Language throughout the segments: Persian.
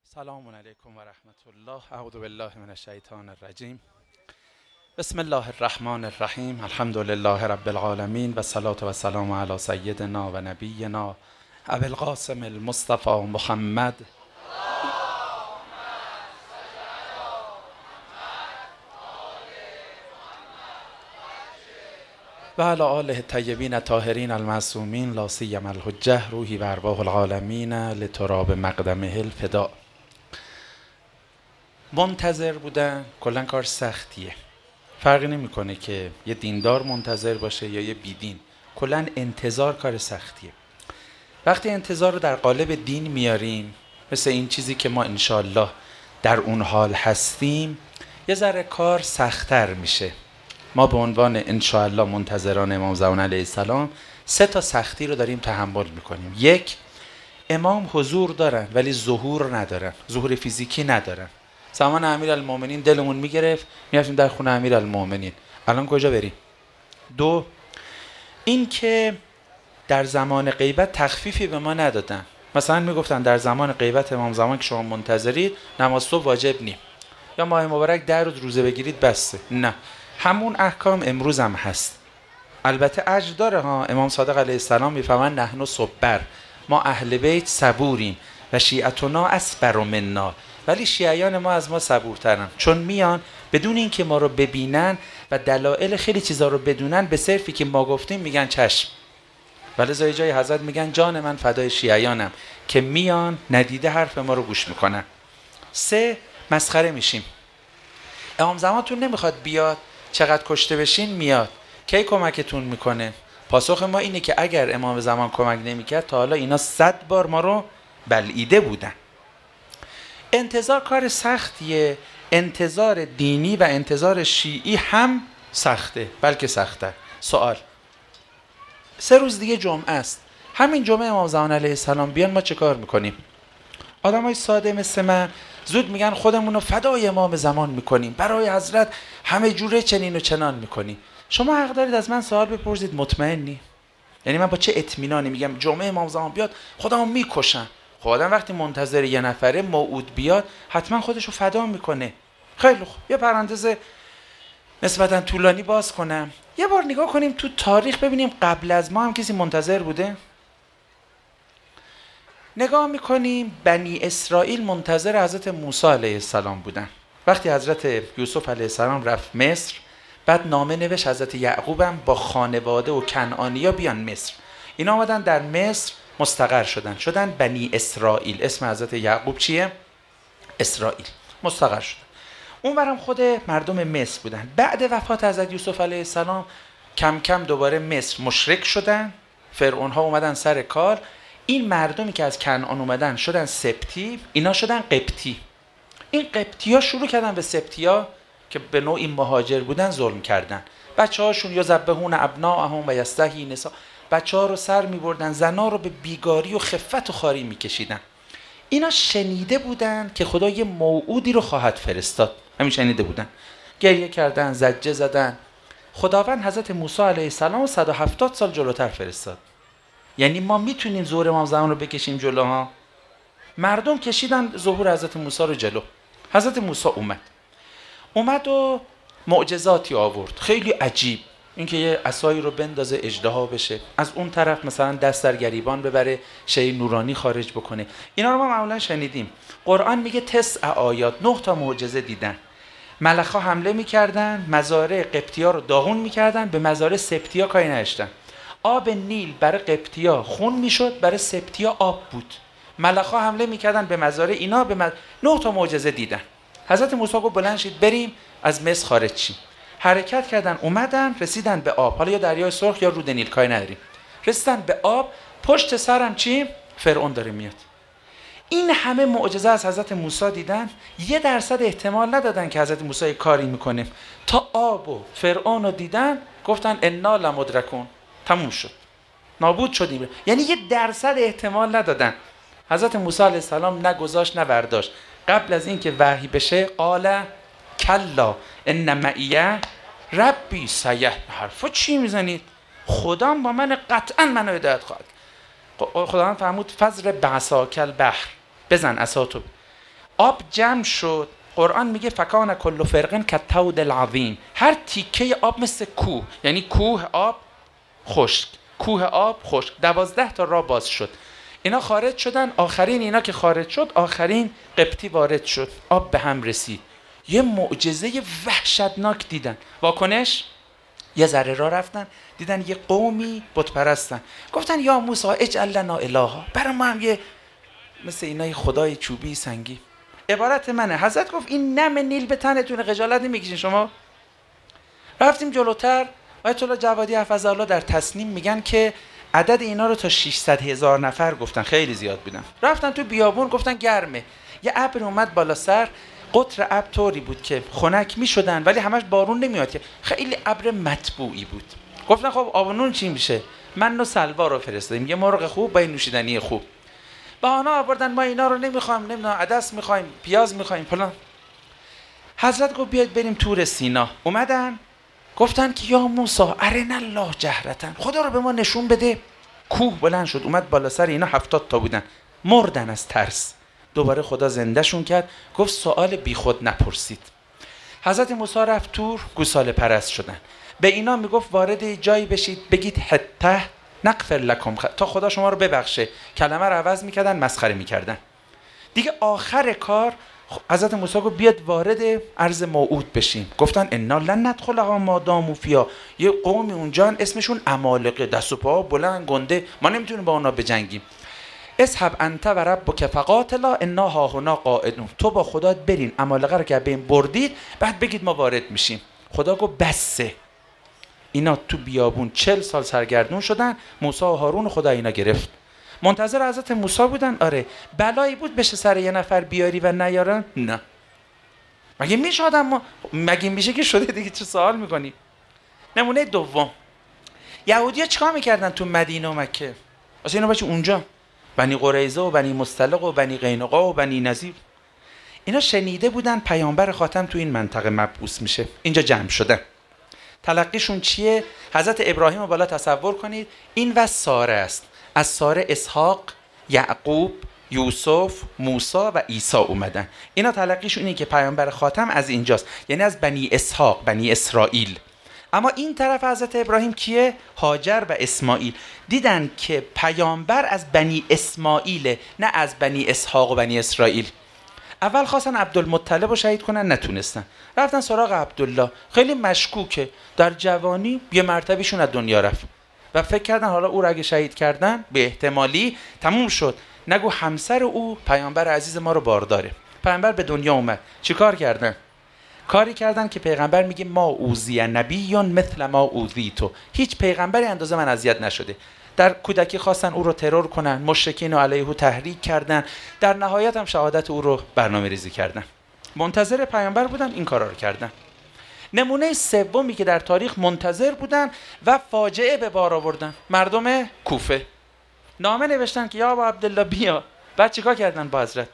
سلام علیکم و رحمت الله. اعوذ بالله من الشیطان الرجیم. بسم الله الرحمن الرحیم. الحمد لله رب العالمین و الصلاة و السلام علی سیدنا و نبینا ابی القاسم المصطفى محمد و علی آله الطیبین الطاهرین المعصومین لا سیما الحجة روحی و ارواح العالمین لتراب مقدمه الفداء. منتظر بودن کلا کار سختیه. فرقی نمیکنه که یه دیندار منتظر باشه یا یه بیدین. کلا انتظار کار سختیه. وقتی انتظار رو در قالب دین میاریم، مثل این چیزی که ما انشالله در اون حال هستیم، یه ذره کار سخت‌تر میشه. ما به عنوان انشالله منتظران امام زمان علیه السلام 3 سختی رو داریم تحمل میکنیم. 1، امام حضور دارن ولی ظهور ندارن، ظهور فیزیکی ندارن. زمان امیرالمومنین دلمون میگرفت میرفتیم در خونه امیرالمومنین، الان کجا بریم؟ 2، این که در زمان غیبت تخفیفی به ما ندادن. مثلا میگفتن در زمان غیبت امام زمان که شما منتظرید نماز صبح واجب نیم، یا ماه مبارک 10 روز روزه بگیرید بسه. نه، همون احکام امروز هم هست. البته اجر داره ها. امام صادق علیه السلام میفهمن نحن صبر، ما اهل بیت صبوریم و شیعتنا اصبر منا، ولی شیعیان ما از ما صبورترن، چون میان بدون اینکه ما رو ببینن و دلایل خیلی چیزا رو بدونن، به صرفی که ما گفتیم میگن چشم. ولی زای جای حضرت میگن جان من فدای شیعیانم، که میان ندیده حرف ما رو گوش میکنن. 3، مسخره میشیم. امام زمانتون نمیخواد بیاد، چقدر کشته بشین میاد، کی کمکتون میکنه؟ پاسخ ما اینه که اگر امام زمان کمک نمیکرد تا حالا اینا 100 بار ما رو بلعیده بودن. انتظار کار سختیه. انتظار دینی و انتظار شیعی هم سخته، بلکه سخته. سوال: 3 روز دیگه جمعه است. همین جمعه امام زمان علیه السلام بیان، ما چه کار میکنیم؟ آدمای ساده مثل من زود میگن خودمون رو فدای امام زمان میکنیم، برای حضرت همه جوره چنین و چنان میکنیم. شما حق دارید از من سوال بپرسید مطمئنی؟ یعنی من با چه اطمینانی میگم جمعه امام زمان بیاد خودمو میکشن؟ خب آدم وقتی منتظر یه نفره موعود بیاد حتما خودشو فدا میکنه. خیلی خوب، یه پرانتز نسبتا طولانی باز کنم. یه بار نگاه کنیم تو تاریخ ببینیم قبل از ما هم کسی منتظر بوده؟ نگاه میکنیم بنی اسرائیل منتظر حضرت موسی علیه السلام بودن. وقتی حضرت یوسف علیه السلام رفت مصر، بعد نامه نوشت حضرت یعقوب هم با خانواده و کنعانیا بیان مصر. اینا آمدن در مصر مستقر شدن بنی اسرائیل. اسم حضرت یعقوب چیه؟ اسرائیل. مستقر شدن. اونورم خود مردم مصر بودن. بعد وفات حضرت یوسف علیه السلام کم کم دوباره مصر مشرک شدن. فرعون ها اومدن سر کار. این مردمی که از کنعان اومدن شدن سبتی، اینا شدن قبطی. این قبطی ها شروع کردن به سبتی ها که به نوعی مهاجر بودن ظلم کردن. بچه هاشون یذبحون ابناءهم و یستحیی نساء، بچه ها رو سر می بردن، زنا رو به بیگاری و خفت و خواری می کشیدن. اینا شنیده بودن که خدا یه موعودی رو خواهد فرستاد. همین شنیده بودن. گریه کردن، زجه زدن. خداوند حضرت موسی علیه السلام 170 سال جلوتر فرستاد. یعنی ما میتونیم ظهور امام زمان رو بکشیم جلوها. مردم کشیدن ظهور حضرت موسی رو جلو. حضرت موسی اومد و معجزاتی آورد خیلی عجیب. اینکه یه عصایی رو بندازه اژدها بشه، از اون طرف مثلا دست در گریبان ببره شی نورانی خارج بکنه. اینا رو ما معمولا شنیدیم. قرآن میگه 9 آیات، 9 تا معجزه دیدن. ملک‌ها حمله میکردن، مزارع قبطی‌ها رو داغون میکردن، به مزارع سبتی‌ها کاری نداشتن. آب نیل برای قبطی‌ها خون میشد، برای سبتی‌ها آب بود. ملک‌ها حمله میکردن به مزارع اینا، 9 تا معجزه دیدن. حضرت موسی گفت بلند شید بریم از مصر خارج شیم. حرکت کردن، اومدن رسیدن به آب، حالا یا دریای سرخ یا رود نیل، کاری نداریم. رسیدن به آب، پشت سرم چی؟ فرعون داره میاد. این همه معجزه از حضرت موسی دیدن، 1% احتمال ندادن که حضرت موسی کاری میکنه. تا آب و فرعون رو دیدن گفتن انا لمدرکون، تموم شد، نابود شدیم. یعنی 1% احتمال ندادن. حضرت موسی علیه السلام نگذاشت نه برداشت. قبل از این که وحی بشه قال کلا ان معی ربی سیهدین. حرفا چی میزنید؟ خدام با من قطعا منو هدایت خواهد. خداوند فرمود فضرب بعصاک البحر، بزن عصاتو. آب جمع شد. قرآن میگه فکان کل فرقن کالطود العظیم، هر تیکه آب مثل کوه، یعنی کوه آب خشک، کوه آب خشک. 12 تا راه باز شد. اینا خارج شدن. آخرین اینا که خارج شد، آخرین قبطی وارد شد، آب به هم رسید. یه معجزه وحشتناک دیدن. واکنش یه ذره راه رفتن، دیدن یه قومی بت پرستن. گفتن یا موسی اجعل لنا الها، برای ما هم یه مثل اینا خدای چوبی سنگی. عبارت منه. حضرت گفت این نم نیل به تنتون، خجالت نمیکشین شما؟ رفتیم جلوتر. آیت الله جوادی حفظه الله در تسنیم میگن که عدد اینا رو تا 600,000 نفر گفتن، خیلی زیاد بودن. رفتن تو بیابون، گفتن گرمه. یه ابر اومد بالا سر، قطر ابر طوری بود که خنک میشدن ولی همش بارون نمیاد، که خیلی ابر مطبوعی بود. گفتن خب آب و نون چی میشه؟ من و سلوا رو فرستادیم، یه مرغ خوب با نوشیدنی خوب. بهانه آوردن ما اینا رو نمیخوایم، نمیدونم عدس میخوایم، پیاز میخوایم فلان. حضرت گفت بیاید بریم تور سینا. اومدن گفتن که یا موسی ارنا الله جهرتن، خدا رو به ما نشون بده. کوه بلند شد اومد بالا سر اینا، 70 تا بودن، مردن از ترس. دوباره خدا زندهشون کرد، گفت سوال بی خود نپرسید. حضرت موسی رفت تور، گوساله پرست شدن. به اینا میگفت وارد جایی بشید بگید حته نغفر لکم، تا خدا شما رو ببخشه. کلمه رو عوض میکردن، مسخره میکردن. دیگه آخر کار حضرت موسی گفت بیاد وارد ارض موعود بشیم. گفتن انا لن ندخلها ما داموا فیها، یه قومی اونجا اسمشون عمالقه، دست و پا بلند گنده، ما نمیتونیم با اونا بجنگیم. اذهب انت و ربک فقاتلا انا هاهنا قاعدون، تو با خدا برین عمالقه رو که بین بردید بعد بگید ما وارد میشیم. خدا گفت بسه. اینا تو بیابون 40 سال سرگردون شدن. موسی و هارون خدا اینا گرفت. منتظر حضرت موسی بودن. آره بلایی بود بشه سر یه نفر بیاری و نیارن؟ نه. مگه میشه آدم مگه میشه که شده دیگه، چه سوال میکنی؟ نمونه دوم، یهودی‌ها چیکار میکردن تو مدینه و مکه؟ واسه اینا بچه اونجا بنی قریظه و بنی مصطلق و بنی قینقاع و بنی نضیر، اینا شنیده بودن پیامبر خاتم تو این منطقه مبعوث میشه، اینجا جمع شدن. تلقیشون چیه؟ حضرت ابراهیم رو بالا تصور کنید، این و ساره است. از ساره اسحاق، یعقوب، یوسف، موسی و عیسی اومدن. اینا تلقیشون اینه که پیامبر خاتم از اینجاست، یعنی از بنی اسحاق، بنی اسرائیل. اما این طرف حضرت ابراهیم کیه؟ هاجر و اسماعیل. دیدن که پیامبر از بنی اسماعیله، نه از بنی اسحاق و بنی اسرائیل. اول خواستن عبدالمطلب رو شهید کنن، نتونستن. رفتن سراغ عبدالله، خیلی مشکوکه، در جوانی یه مرتبهشون از دنیا رفت و فکر کردن حالا او رو اگه شهید کردن به احتمالی تموم شد، نگو همسر او پیامبر عزیز ما رو بارداره. پیامبر به دنیا اومد، چیکار کردن؟ کاری کردن که پیغمبر میگه ما اوذی نبیون مثل ما اوذیتو، هیچ پیغمبری اندازه من اذیت نشده. در کودکی خواستن او رو ترور کنن، مشرکین رو علیه او تحریک کردن، در نهایت هم شهادت او رو برنامه ریزی کردن. منتظر پیامبر بودن، این کارا رو کردن. نمونه سومی که در تاریخ منتظر بودن و فاجعه به بار آوردن، مردم کوفه. نامه نوشتن که یا ابا عبدالله بیا. بعد چیکار کردن با حضرت؟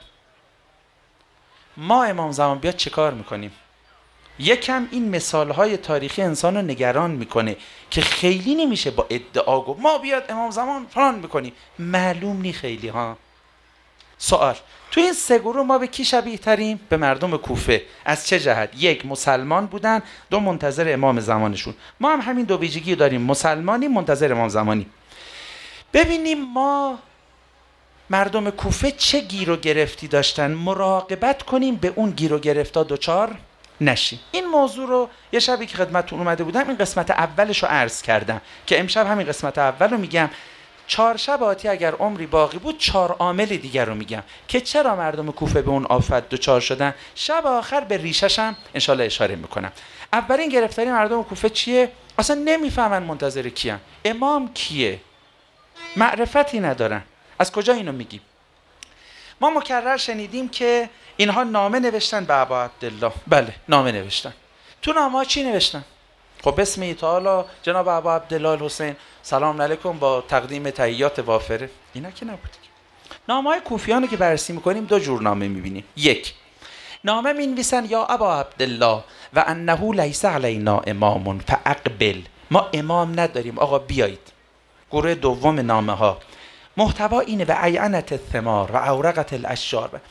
ما امام زمان بیاد چیکار میکنیم؟ یکم این مثالهای تاریخی انسان رو نگران میکنه که خیلی نمیشه با ادعا گفت ما بیاد امام زمان فلان میکنیم، معلوم نی خیلی ها. سوال، تو این سه گروه ما به کی شبیه تریم؟ به مردم کوفه. از چه جهت؟ یک، مسلمان بودن، دو، منتظر امام زمانشون. ما هم همین دو ویژگی داریم، مسلمانی، منتظر امام زمانی. ببینیم ما مردم کوفه چه گیر و گرفتی داشتن، مراقبت کنیم به اون گیر و گرفتا دوچار نشیم. این موضوع رو یه شبی که خدمتتون اومده بودم این قسمت اولش رو عرض کردم که امشب همین قسمت اول رو میگم. 4 شب آتی اگر عمری باقی بود 4 عامل دیگر رو میگم که چرا مردم کوفه به اون آفت دوچار شدن. شب آخر به ریشش هم انشالله اشاره میکنم. اولین گرفتاری مردم کوفه چیه؟ اصلا نمیفهمن منتظر کیان، امام کیه، معرفتی ندارن. از کجا اینو میگیم؟ ما مکرر شنیدیم که اینها نامه نوشتن به ابا عبدالله. بله نامه نوشتن. تو نامه ها چی نوشتن؟ خب بسم تعالی جناب ابا عبدالله الحسین سلام علیکم با تقدیم تحیات وافره، اینا که نبود. نامه های کوفیانو که بررسی میکنیم 2 جور نامه میبینیم. یک، نامه مینویسن یا ابا عبدالله و انه لیس علینا امام فاقبل، ما امام نداریم آقا بیایید. گروه دوم نامه ها محتوا اینه و عینت الثمار و اورقت الاشجار،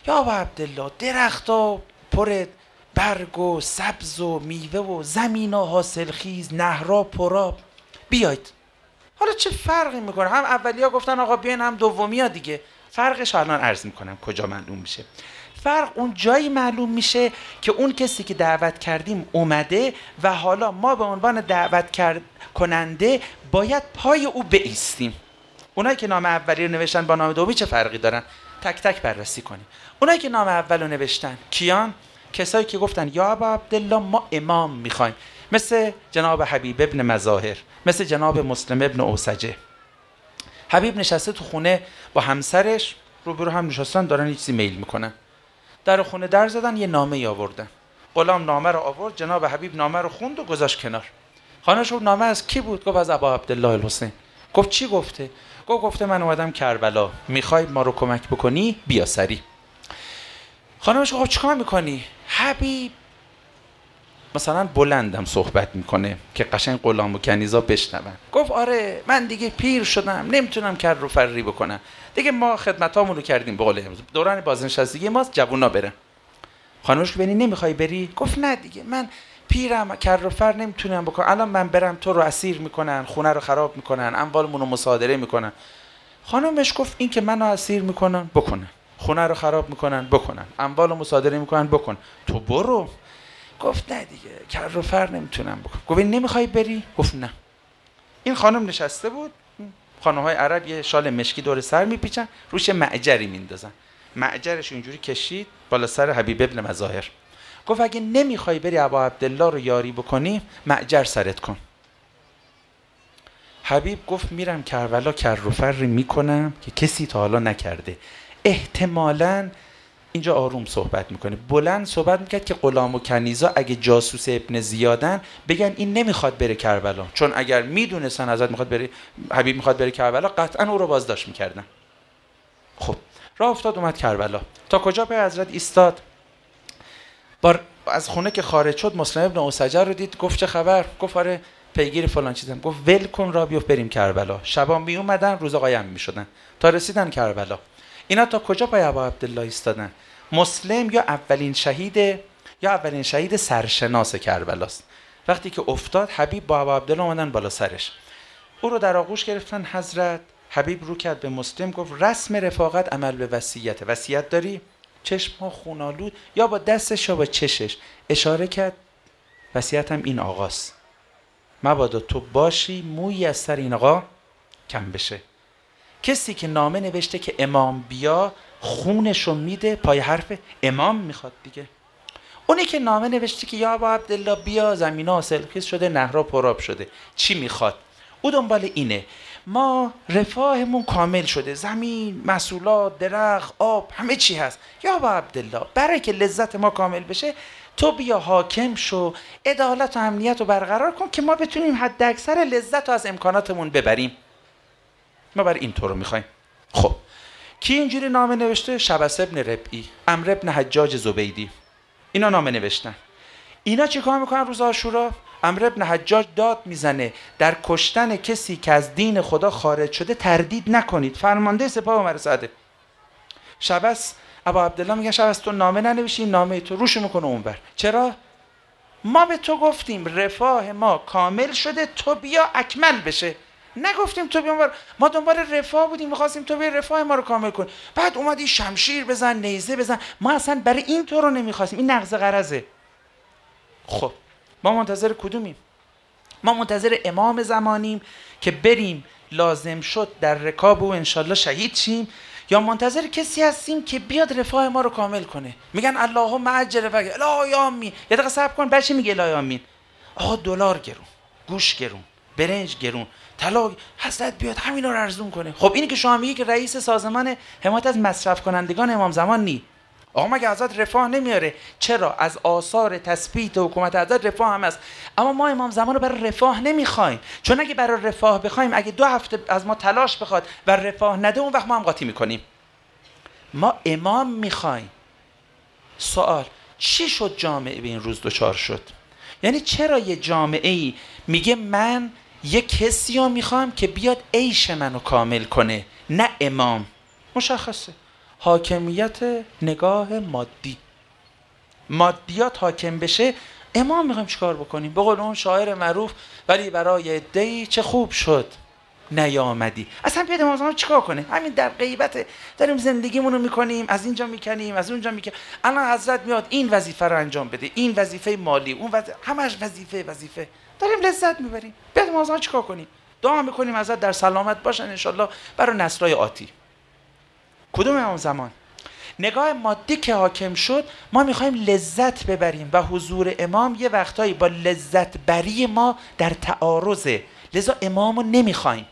یا ابا عبدالله درختا پر برگ و سبز و میوه و زمینا حاصلخیز، نهرها پرآب، بیاید. حالا چه فرقی میکنه؟ هم اولیا گفتن آقا بیاین، هم دومیا دیگه. فرقش الان عرض میکنم کجا معلوم میشه. فرق اون جایی معلوم میشه که اون کسی که دعوت کردیم اومده و حالا ما به عنوان دعوت کننده باید پای او بایستیم. اونایی که نام اولی رو نوشتن با نام دومی چه فرقی دارن؟ تک تک بررسی کنیم. اونایی که نام اول رو نوشتن کیان؟ کسایی که گفتن یا ابا عبدالله ما امام میخوایم، مثل جناب حبیب ابن مظاهر، مثل جناب مسلم ابن اوسجه. حبیب نشسته تو خونه با همسرش، روبرو هم نشستن دارن یه چیزی میل میکنن. در خونه در زدن، یه نامه آوردن. غلام نامه رو آورد، جناب حبیب نامه رو خوند و گذاشت کنار. خانه‌ش گفت نامه از کی بود؟ گفت از ابا عبدالله الحسین. گفت چی گفته؟ گفته من اومدم کربلا، میخوای ما رو کمک بکنی؟ بیا سری. خانمش گفت چیکار میکنی؟ حبیب مثلا بلندم صحبت میکنه که قشنگ غلام و کنیزا بشنون. گفت آره من دیگه پیر شدم، نمیتونم کر رو فری بکنم دیگه، ما خدمتامون رو کردیم، به قول امروز دوران بازنشستگی ماست، جوونا بره. خانمش گفت ببین نمیخوای بری؟ گفت نه دیگه من پیرم، کر رو فر نمیتونم بکنم، الان من برم تو رو اسیر میکنن، خونه رو خراب میکنن، اموالمون رو مصادره میکنن. خانمش گفت این که منو اسیر میکنن بکنن، خونه رو خراب میکنن بکنن، اموال رو مصادره میکنن بکن، تو برو. گفت نه دیگه کر رو فر نمیتونم بکنم. گفت نمیخوای بری؟ گفت نه. این خانم نشسته بود، خانم‌های عرب یه شال مشکی دور سر میپیچن، روش معجری میندازن، معجرش اینجوری کشید بالا سر حبیب ابن مظاهر. گفت اگه نمیخوای بری ابا عبدالله رو یاری بکنی، معجر سرت کن. حبیب گفت میرم کربلا، کر و فری میکنم که کسی تا حالا نکرده. احتمالاً اینجا آروم صحبت میکنه، بلند صحبت میکرد که غلام و کنیزا اگه جاسوس ابن زیادن بگن این نمیخواد بره کربلا، چون اگر میدونستن حضرت میخواد بره، حبیب میخواد بره کربلا، قطعا او رو بازداشت میکردن. خب راه افتاد اومد کربلا. تا کجا به حضرت ایستاد؟ از خونه که خارج شد مسلم ابن اوسجه رو دید، گفت چه خبر؟ گفت آره پیگیر فلان چیزم. گفت ول کن را بیفت بریم کربلا. شبا می اومدن، روزا قایم میشدن تا رسیدن کربلا. اینا تا کجا پای ابا عبدالله ایستادن؟ مسلم یا اولین شهید سرشناس کربلاست. وقتی که افتاد حبیب با ابا عبدالله اومدن بالا سرش، او رو در آغوش گرفتن. حضرت حبیب رو کرد به مسلم، گفت رسم رفاقت عمل به وصیت داری؟ چشم‌ها خونالود، یا با دستش یا با چشش اشاره کرد وصیتم این آقاست، مبادا تو باشی مویی از سر این آقا کم بشه. کسی که نامه نوشته که امام بیا، خونشو میده، پای حرف امام میخواد دیگه. اونی که نامه نوشته که یا ابا عبدالله بیا، زمینا حاصلخیز شده، نهرها پرآب شده، چی میخواد؟ او دنبال اینه ما رفاهمون کامل شده، زمین، محصولات، درخت، آب، همه چی هست. یا ابا عبدالله برای که لذت ما کامل بشه تو بیا حاکم شو، عدالت و امنیت رو برقرار کن که ما بتونیم حد اکثر لذت رو از امکاناتمون ببریم. ما برای این طور رو میخوایم. خب کی اینجوری نامه نوشته؟ شبس ابن ربعی، عمرو ابن حجاج زبیدی، اینا نامه نوشتن. اینا چی کار میکنن روز عاشورا؟ عمرو ابن حجاج داد میزنه در کشتن کسی که از دین خدا خارج شده تردید نکنید، فرمانده سپاه عمر سعده. شبس ابا عبدالله میگن شبس تو نامه ننوشی، نامه تو روشو میکنه اونور. چرا؟ ما به تو گفتیم رفاه ما کامل شده، تو بیا اکمل بشه. نگفتیم تو بیا، ما دنبال رفاه بودیم، می‌خواستیم تو بیا رفاه ما رو کامل کن. بعد اومدی شمشیر بزن، نیزه بزن. ما اصلا برای این تو رو نمی‌خواستیم، این نقض غرضه. خب ما منتظر کدومیم؟ ما منتظر امام زمانیم که بریم لازم شد در رکاب و انشالله شهید شیم، یا منتظر کسی هستیم که بیاد رفاه ما رو کامل کنه؟ میگن اللهم عجل فک الهی آمین. یه دقیقه صبر کن، بچه میگه الهی آمین؟ آقا دلار گرون، گوش گرون، برنج گرون، طلا، حضرت بیاد همینا رو ارزون کنه. خب اینی که شما میگی که رئیس سازمان حمایت از مصرف کنندگان امام زمان نی، آقا مگه حضرت رفاه نمیاره؟ چرا؟ از آثار تثبیت حکومت حضرت رفاه هم است، اما ما امام زمان رو برای رفاه نمیخوایم، چون اگه برای رفاه بخوایم، اگه 2 هفته از ما تلاش بخواد و رفاه نده، اون وقت ما هم قاطی میکنیم. ما امام میخوایم. سوال چی شد جامعه به این روز دچار شد؟ یعنی چرا یه جامعه ای میگه من یه کسی رو میخوام که بیاد عیش منو کامل کنه، نه امام؟ مشخصه. حاکمیت نگاه مادی. مادیات حاکم بشه، امام میخوایم چیکار بکنیم؟ به قول اون شاعر معروف، ولی برای عده‌ای چه خوب شد نیامدی. اصلا بیاد امام زمان چیکار کنه؟ همین در غیبت داریم زندگیمون رو میکنیم، از اینجا میکنیم، از اونجا میکنیم. الان حضرت میاد این وظیفه رو انجام بده، این وظیفه مالی، اون همش وظیفه داریم لذت میبریم. بیاد امام زمان چیکار کنیم؟ دعا میکنیم حضرت در سلامت باشن انشالله برای نسل‌های آتی. کدوم امام زمان؟ نگاه مادی که حاکم شد، ما میخوایم لذت ببریم و حضور امام یه وقتایی با لذت بری ما در تعارضه، لذا امامو نمیخوایم.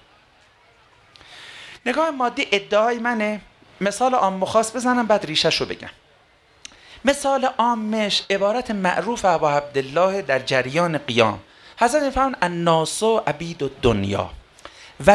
نگاه مادی ادعای منه. مثال عام و خاص بزنم بعد ریشه‌شو بگم. مثال عامش عبارت معروف ابا عبدالله در جریان قیام. حضرت میفرمایند الناس عبید الدنیا و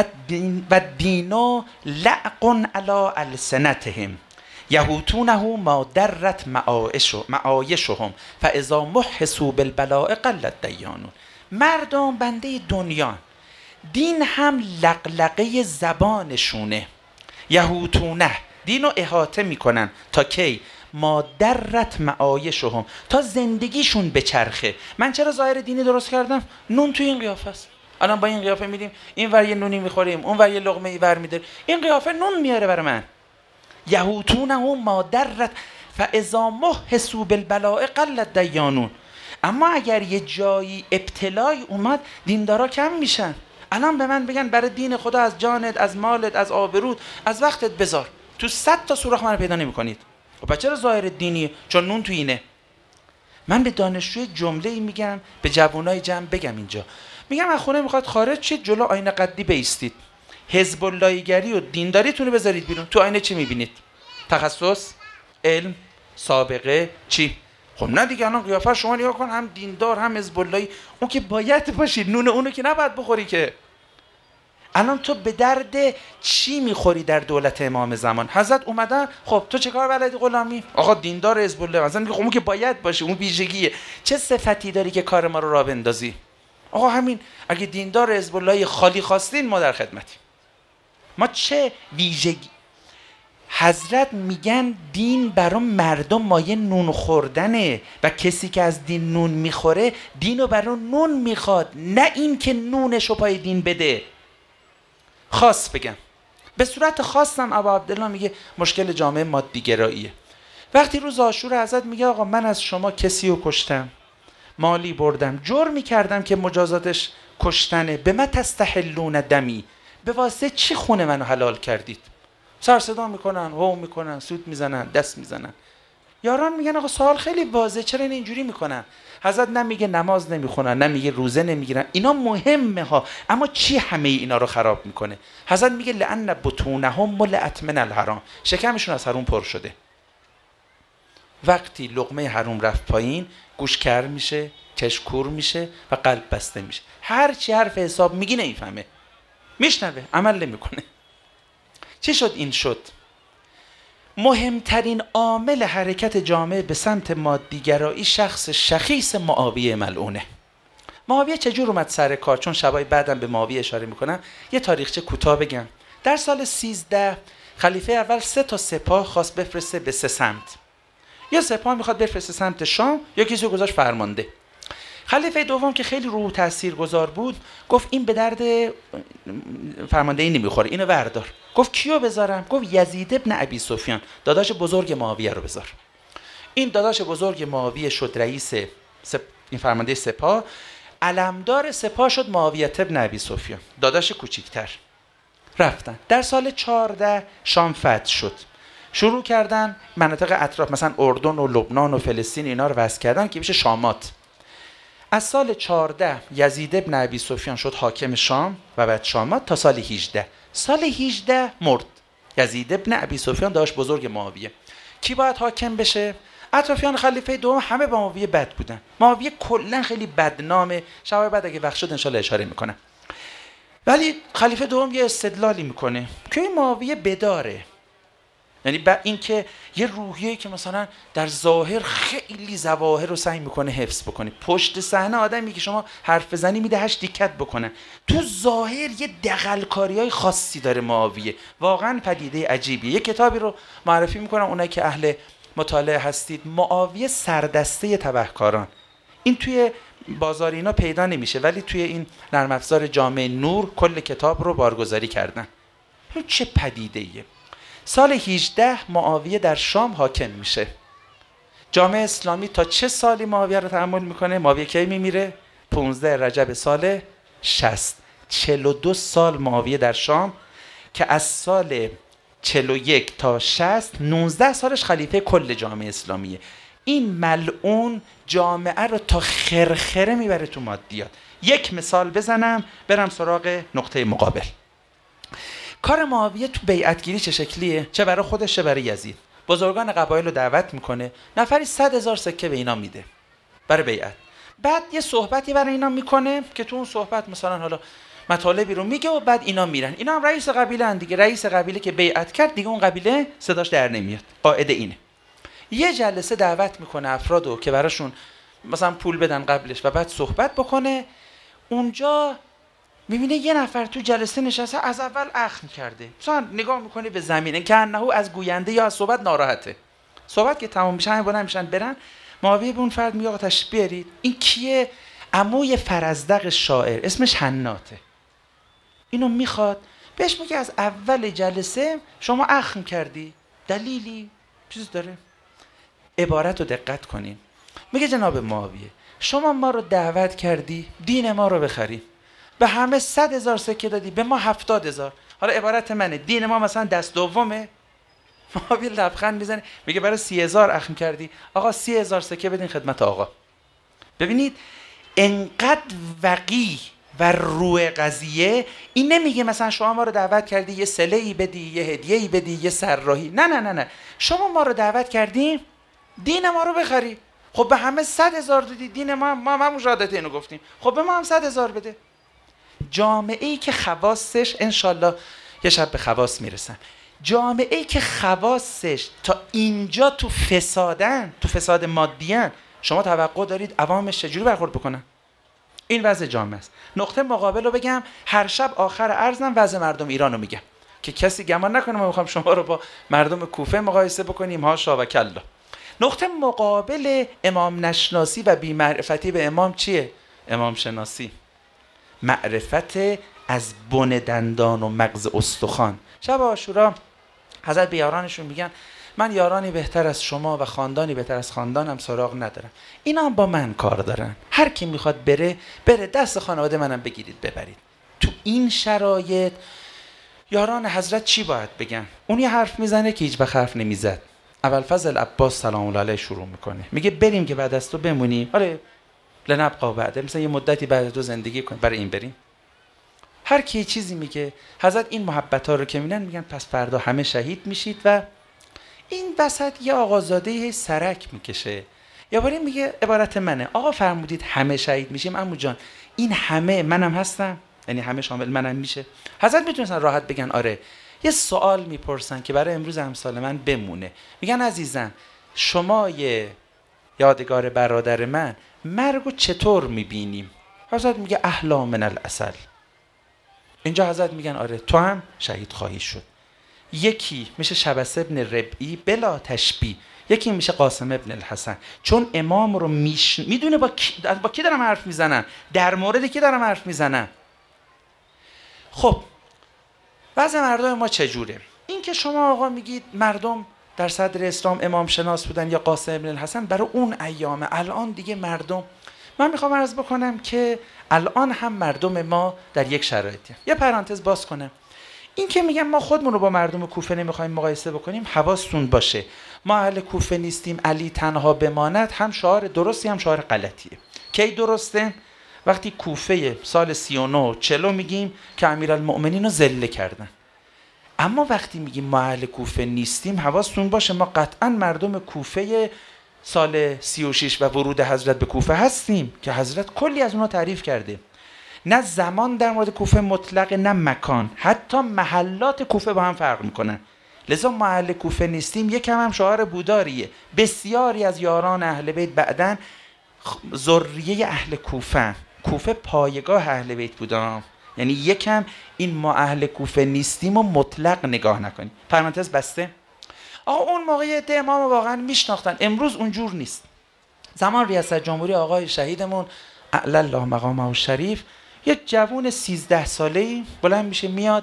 دین لعق علی السنتهم یهوتونه ما درت معایشهم فاذا محسوا بالبلاء قلت دیانون. مردم بنده دنیا، دین هم لقلقه زبانشونه. یهوتونه، دین رو احاطه میکنن تا کی؟ ما درت معایشهم، تا زندگیشون بچرخه. من چرا ظاهر دینی درست کردم؟ نون تو این قیافه است. الان با این قیافه میدیم این ور یه نونی میخوریم، اون ور یه لقمه ای ور میداریم، این قیافه نون میاره برای من. یهوتونه ما درت فاذا محسوا بالبلاء قلت دیانون. اما اگر یه جایی ابتلای اومد، دیندارا کم میشن. الان به من بگن برای دین خدا از جانت، از مالت، از آبرود، از وقتت بذار، تو 100 تا سوراخ من پیدا نمی‌کنید. خب چرا ظاهر دینی؟ چون نون تو اینه. من به دانشجوی جمله‌ای میگم، به جوانای جمع بگم اینجا، میگم از خونه میخواد خارج شید، جلو آینه قدی بایستید، حزب اللهیگری و دینداریتون رو بذارید بیرون. تو آینه چی میبینید؟ تخصص، علم، سابقه، چی؟ خب نه دیگه. الان قیافه شما نگاه کن، هم دیندار هم حزب اللهی. اون که باید باشید، نون اونو که نباید بخوری که. الان تو به درد چی میخوری در دولت امام زمان؟ حضرت اومدن، خب تو چه کار بلدی غلامی؟ آقا دیندار حزب الله. مثلا میگه خب اون که باید باشه، اون ویژگیه. چه صفتی داری که کار ما رو راه بندازی؟ آقا همین، اگه دیندار حزب الله خالی خواستین ما در خدمتیم. ما چه ویژگی؟ حضرت میگن دین برای مردم مایه نون خوردنه و کسی که از دین نون میخوره، دینو برای نون میخواد، نه این که نونشو پای دین بده. خاص بگم، به صورت خاصم ابا عبدالله میگه مشکل جامعه مادی گراییه. وقتی روز عاشور حضرت میگه آقا من از شما کسی رو کشتم، مالی بردم، جرمی کردم که مجازاتش کشتنه، به ما تستحلون دمی، به واسه چی خون منو حلال کردید؟ سر صدا میکنن، هو میکنن، سوت میزنن، دست میزنن. یاران میگن آقا سوال خیلی واضحه، چرا این اینجوری میکنن؟ حضرت نمیگه نماز نمیخونن، نمیگه روزه نمیگیرن، اینا مهمه ها، اما چی همه اینا رو خراب میکنه؟ حضرت میگه لأن بطونهم ملئت من الحرام، شکمشون از حرام پر شده. وقتی لقمه حرام رفت پایین، گوش کر میشه، چشم کور میشه و قلب بسته میشه. هر چی حرف حساب میگی نمیفهمه، میشنوه، عمل نمیکنه. چی شد این شد؟ مهمترین عامل حرکت جامعه به سمت مادیگرایی شخص شخیص معاویه ملعونه. معاویه چجور اومد سر کار؟ چون شبای بعدم به معاویه اشاره میکنم، یه تاریخچه کوتاه بگم. در سال 13 خلیفه اول 3 تا سپاه خواست بفرسته به 3 سمت. یا سپاه میخواد بفرسته سمت شام، یا کسی رو گذاشت فرمانده. خلیفه دوم که خیلی روح تاثیرگذار بود، گفت این به درد فرماندهی نمیخوره، اینو بردار. گفت کیو بذارم؟ گفت یزید ابن ابی سفیان، داداش بزرگ معاویه رو بذار. این داداش بزرگ معاویه شد رئیس این فرمانده سپاه. علمدار سپاه شد معاویه ابن ابی سفیان، داداش کوچیکتر. رفتن در سال 14 شام فتح شد، شروع کردن مناطق اطراف مثلا اردن و لبنان و فلسطین اینا رو وصل کردن که میشه شامات. از سال 14 یزید ابن ابی سفیان شد حاکم شام و بعد شامات تا سال 18. سال 18 مرد یزید ابن ابی سفیان، داشت بزرگ معاویه. کی باید حاکم بشه؟ اطرافیان خلیفه دوم همه با معاویه بد بودن. معاویه کلا خیلی بدنامه، شب بعد اگه وقت شد ان شاءالله اشاره میکنم. ولی خلیفه دوم یه استدلالی میکنه که این معاویه بداره، یعنی این که یه روحیه که مثلا در ظاهر خیلی ظواهر رو سعی میکنه حفظ بکنه، پشت صحنه آدمی که شما حرف بزنی میدهش دیکت بکنه، تو ظاهر یه دغل‌کاریای خاصی داره معاویه. واقعا پدیده عجیبیه. یه کتابی رو معرفی میکنم اونایی که اهل مطالعه هستید، معاویه سردسته تبهکاران. این توی بازار اینا پیدا نمیشه، ولی توی این نرم افزار جامعه نور کل کتاب رو بارگذاری کردن. چه پدیده‌ایه. سال 18 معاویه در شام حاکم میشه. جامعه اسلامی تا چه سالی معاویه رو تحمل میکنه؟ معاویه کی میمیره؟ 15 رجب سال 60. 42 سال معاویه در شام که از سال 41 تا 60 19 سالش خلیفه کل جامعه اسلامیه. این ملعون جامعه رو تا خرخره میبره تو مادیات. یک مثال بزنم برم سراغ نقطه مقابل. کار معاویه تو بیعتگیری چه شکلیه؟ چه برای خودش چه برای یزید. بزرگان قبایل رو دعوت میکنه، نفری 100,000 سکه به اینا میده برای بیعت. بعد یه صحبتی برای اینا میکنه که تو اون صحبت مثلا حالا مطالبی رو میگه و بعد اینا میرن. اینا هم رئیس قبیله ان دیگه، رئیس قبیله که بیعت کرد دیگه اون قبیله صداش در نمیاد. قاعده اینه. یه جلسه دعوت میکنه افرادو که براشون مثلا پول بدن قبلش و بعد صحبت بکنه. اونجا میبینه یه نفر تو جلسه نشسته از اول اخم کرده، مثلا نگاه میکنه به زمین که انه از گوینده یا از صحبت ناراحته. صحبت که تمام میشه همه بلند میشن برن. معاویه به اون فرد میگه آقا تشریف بیارید. این کیه؟ عموی فرزدق شاعر، اسمش حناته. اینو میخواد بهش میگه از اول جلسه شما اخم کردی، دلیلی چیز داره؟ عبارت رو دقت کنین. میگه جناب معاویه شما ما رو دعوت کردی دین ما رو بخریم، به همه 100,000 سکه دادی، به ما 70,000. حالا عبارت منه دین ما مثلا دست دومه. معاویه لبخند میزنه میگه برای 30,000 اخم کردی، آقا 30,000 سکه بدین خدمت آقا. ببینید انقدر وقیح و روی قضیه. این نمیگه مثلا شما ما رو دعوت کردی یه صله‌ای بدی، یه هدیه‌ای بدی، یه سرراهی. نه نه نه نه، شما ما رو دعوت کردیم دین ما رو بخری. خب به همه 100,000 دادی، دین ما هم شهادت اینو گفتیم، خب به ما هم 100,000 بده. جامعه‌ای که خواصش انشالله یه شب به خواص میرسن، جامعه‌ای که خواصش تا اینجا تو فسادن، تو فساد مادیان، شما توقع دارید عوامش چجوری برخورد بکنن؟ این وضع جامعه است. نقطه مقابل رو بگم، هر شب آخر عرضم وضع مردم ایران رو میگم که کسی گمان نکنه ما میخوام شما رو با مردم کوفه مقایسه بکنیم. هاشا و کلا. نقطه مقابل امام نشناسی و بی‌معرفتی به امام چیه؟ امام شناسی، معرفت از بن دندان و مغز استخوان. شب عاشورا حضرت به یارانشون میگن من یارانی بهتر از شما و خاندانی بهتر از خاندانم سراغ ندارم، اینا هم با من کار دارن، هر کی میخواد بره دست خانواده منم بگیرید ببرید. تو این شرایط یاران حضرت چی باید بگن؟ اون یه حرف میزنه که هیچ وقت حرف نمیزد. ابوالفضل عباس سلام الله علیه شروع میکنه، میگه بریم که بعد از تو بمونیم، آره لنبقا بعده، مثلا یه مدتی بعد تو زندگی کنیم، برای این بریم. هر کی چیزی میگه. حضرت این محبت ها رو که میگن پس فردا همه شهید میشید. و این وسط یه آقازاده سرک میکشه، یا باری میگه عبارت منه، آقا فرمودید همه شهید میشیم عمو جان، این همه منم هستم، یعنی همه شامل منم میشه؟ حضرت میتونستن راحت بگن آره. یه سوال میپرسن که برای امروز امثال من بمونه. میگن عزیزم شما یه یادگار برادر من، مرگو چطور میبینیم؟ حضرت میگه احلا من العسل. اینجا حضرت میگن آره تو هم شهید خواهی شد. یکی میشه شبس ابن ربعی بلا تشبیه، یکی میشه قاسم ابن الحسن. چون امام رو میدونه با کی دارم حرف میزنم، در مورد کی دارم حرف میزنم. خب وضع مردم ما چجوره؟ این که شما آقا میگید مردم در صدر اسلام امام شناس بودن یا قاسم ابن الحسن، برای اون ایامه. الان دیگه مردم، من میخوام عرض بکنم که الان هم مردم ما در یک شرایطی. یه پرانتز باز کنم، این که میگم ما خودمون رو با مردم کوفه نمیخوایم مقایسه بکنیم، حواستون باشه ما اهل کوفه نیستیم، علی تنها بماند هم شعار درستی هم شعار غلطیه. کی درسته؟ وقتی کوفه سال 39 40 میگیم که امیرالمؤمنین رو ذله کردن. اما وقتی میگیم ما اهل کوفه نیستیم، حواستون باشه ما قطعا مردم کوفه سال 36 و ورود حضرت به کوفه هستیم که حضرت کلی از اونها تعریف کرده. نه زمان در مورد کوفه مطلق، نه مکان، حتی محلات کوفه با هم فرق میکنن. لذا ما اهل کوفه نیستیم یکم هم شعار بوداریه. بسیاری از یاران اهل بیت بعدن ذریه اهل کوفه، کوفه پایگاه اهل بیت بودن. یعنی یکم این ما اهل کوفه نیستیم و مطلق نگاه نکنیم. پرانتز بسته. آقا اون موقع عده امام واقعا میشناختن، امروز اونجور نیست. زمان ریاست جمهوری آقای شهیدمون اعلی الله مقامه الشریف، یه جوون 13 ساله‌ای بلند میشه میاد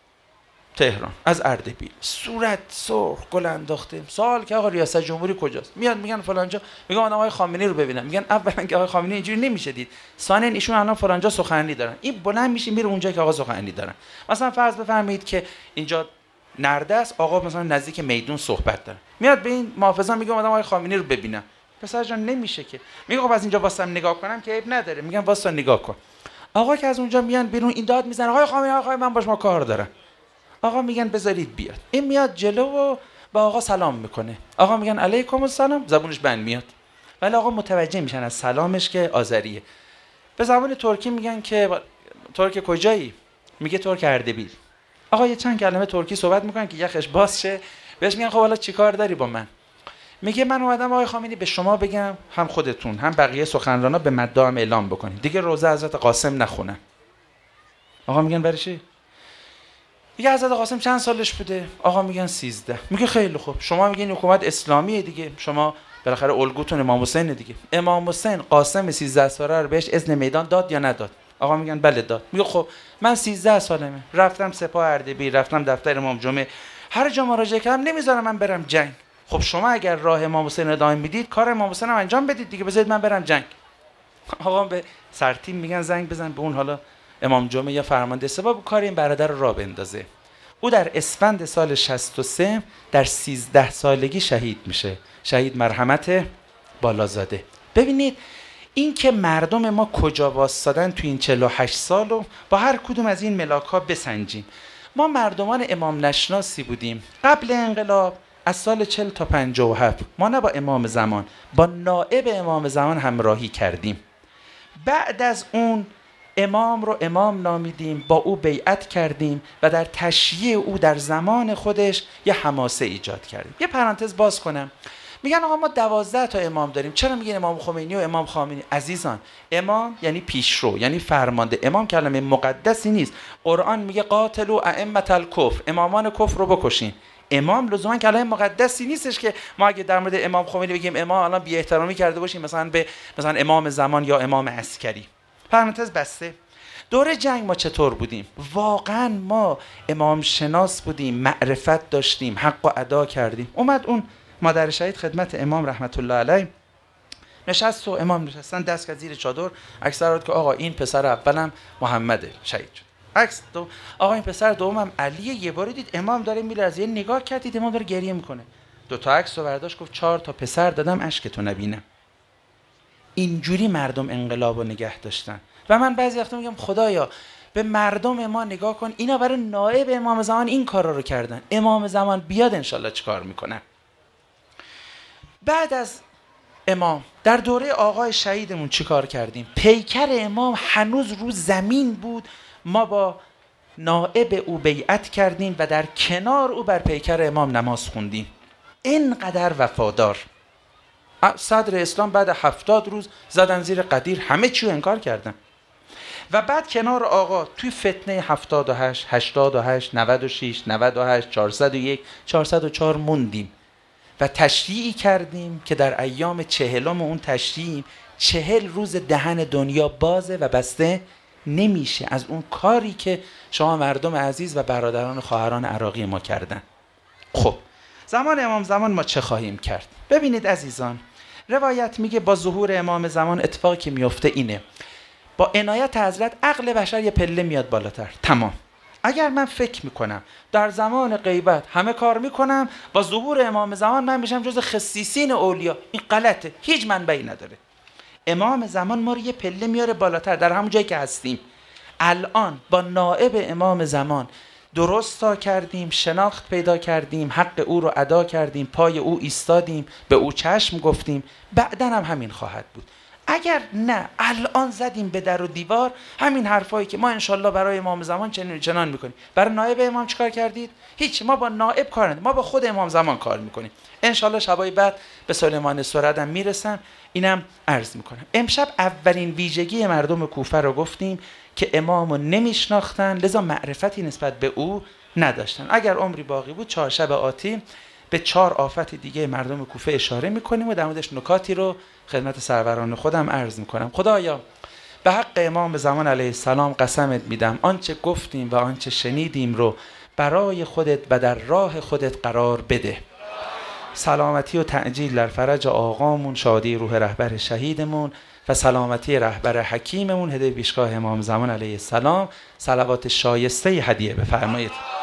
تهران از اردبیل، صورت سرخ گل انداخته، سوال که آقا ریاست جمهوری کجاست؟ میاد میگن فلانجا. میگم من آقای خامنه‌ای رو ببینم. میگن اولا که آقای خامنه‌ای اینجوری نمیشه دید، ثانیا ایشون الان فلانجا سخنرانی دارن. این بلند میشه میره اونجا که آقا سخنرانی دارن. مثلا فرض بفرمایید که اینجا نرده است، آقا مثلا نزدیک میدون صحبت داره، میاد به این محافظان میگه من آقای خامنه‌ای رو ببینم. پسر جان نمیشه که. میگه خب از اینجا واسم نگاه کنم که عیب نداره. میگم واسه نگاه کن. آقا که از اونجا میان بیرون این داد میزنه آقای خامنه‌ای، آقا من باش ما کار دارم. آقا میگن بذارید بیاد. این میاد جلو و با آقا سلام میکنه. آقا میگن علیکم السلام، زبونش بند میاد. ولی آقا متوجه میشن از سلامش که آذریه. به زبان ترکی میگن که ترک کجایی؟ میگه ترک اردبیل. آقا یه چند کلمه ترکی صحبت میکنن که یخش باز شه. بهش میگن خب حالا چیکار داری با من؟ میگه من اومدم آقای خامنه‌ای به شما بگم هم خودتون هم بقیه سخنرانا به مدام اعلام بکنید دیگه روزه حضرت قاسم نخونن. آقا میگن برای چی؟ میگه حضرت قاسم چند سالش بوده؟ آقا میگن 13. میگه خیلی خوب، شما میگین حکومت اسلامیه دیگه، شما بالاخره الگوتون امام حسین دیگه. امام حسین قاسم 13 ساله رو بهش اذن میدان داد یا نداد؟ آقا میگن بله داد. میگه خب من 13 سالمه، رفتم سپاه اردبیل، رفتم دفتر امام جمعه، هر جا مراجعه کردم نمیذارم من برم جنگ. خب شما اگر راه امام حسین ادامه میدید کار امام حسین هم انجام بدید دیگه، بذارید من برم جنگ. آقا به سرتیم میگن زنگ بزن به اون حالا امام جمعه یا فرمانده سپاه کار این برادر رو راه بندازه. او در اسفند سال 63 در 13 سالگی شهید میشه. شهید مرحمت بالازاده. ببینید این که مردم ما کجا واسادن تو این 48 سال رو با هر کدوم از این ملاک‌ها بسنجیم. ما مردمان امام نشناسی بودیم. قبل انقلاب از سال 40 تا 57 ما نه با امام زمان، با نائب امام زمان همراهی کردیم. بعد از اون امام رو امام نامیدیم، با او بیعت کردیم و در تشییع او در زمان خودش یه حماسه ایجاد کردیم. یه پرانتز باز کنم. میگن آقا ما 12 تا امام داریم، چرا میگین امام خمینی و امام خامنه‌ای؟ عزیزان امام یعنی پیشرو، یعنی فرمانده. امام کلمه مقدسی نیست. قرآن میگه قاتلوا ائمة الکفر، امامان کفر رو بکشین. امام لزوما کلمه مقدسی نیستش که ما اگه در مورد امام خمینی بگیم امام الان بی احترامی کرده باشیم مثلا به مثلا امام زمان یا امام عسکری. پرانتز بسته. دوره جنگ ما چطور بودیم؟ واقعا ما امام شناس بودیم، معرفت داشتیم، حق و ادا کردیم. اومد اون مادر شهید خدمت امام رحمت الله علیه نشست و امام نشستن دست که زیر چادر عکس داد که آقا این پسر اولم محمد شهید شد. عکس دو آقا این پسر دومم علیه. یه بار دید امام داره میره از یه نگاه کردید امام داره گریه میکنه. دو تا عکس رو برداشت گفت 4 تا پسر دادم اشکتو نبینم. اینجوری مردم انقلابو نگه داشتن. و من بعضی وقتا میگم خدایا به مردم ما نگاه کن، اینا برای نائب امام زمان این کارا رو کردن. امام زمان بیاد انشالله چیکار میکنن. بعد از امام در دوره آقای شهیدمون چیکار کردیم؟ پیکر امام هنوز رو زمین بود، ما با نائب او بیعت کردیم و در کنار او بر پیکر امام نماز خوندیم. اینقدر وفادار. صدر اسلام بعد 70 روز زدن زیر قدیر، همه چی رو انکار کردن. و بعد کنار آقا توی فتنه 78 88 96 98 401 404 موندیم و تشریعی کردیم که در ایام 40 اون تشریع 40 روز دهن دنیا بازه و بسته نمیشه از اون کاری که شما مردم عزیز و برادران و خواهران عراقی ما کردن. خب زمان امام زمان ما چه خواهیم کرد؟ ببینید عزیزان، روایت میگه با ظهور امام زمان اتفاقی که میفته اینه، با عنایت حضرت عقل بشر یه پله میاد بالاتر. تمام. اگر من فکر میکنم در زمان غیبت همه کار میکنم، با ظهور امام زمان من میشم جز خصیصین اولیا، این غلطه، هیچ منبعی نداره. امام زمان ما رو یه پله میاره بالاتر در همون جایی که هستیم. الان با نائب امام زمان درست تا کردیم، شناخت پیدا کردیم، حق او رو ادا کردیم، پای او ایستادیم، به او چشم گفتیم، بعدن هم همین خواهد بود. اگر نه الان زدیم به در و دیوار، همین حرفایی که ما انشالله برای امام زمان چنان میکنیم، برای نایب امام چیکار کردید؟ هیچ. ما با نایب کار نداریم، ما با خود امام زمان کار میکنیم. انشالله شبای بعد به سلیمان سردم میرسم، اینم عرض میکنم. امشب اولین ویژگی مردم کوفه رو گفتیم که امامو نمیشناختن، لذا معرفتی نسبت به او نداشتن. اگر عمری باقی بود 4 شب آتی به 4 آفت دیگه مردم کوفه اشاره میکنیم و در موردش نکاتی رو خدمت سروران خودم عرض میکنم. خدایا به حق امام زمان علیه السلام قسمت میدم آنچه گفتیم و آنچه شنیدیم رو برای خودت و در راه خودت قرار بده. سلامتی و تعجیل در فرج آقامون، شادی روح رهبر شهیدمون و سلامتی رهبر حکیممون، هدیه پیشگاه امام زمان علیه السلام. صلوات شایسته هدیه بفرمایید.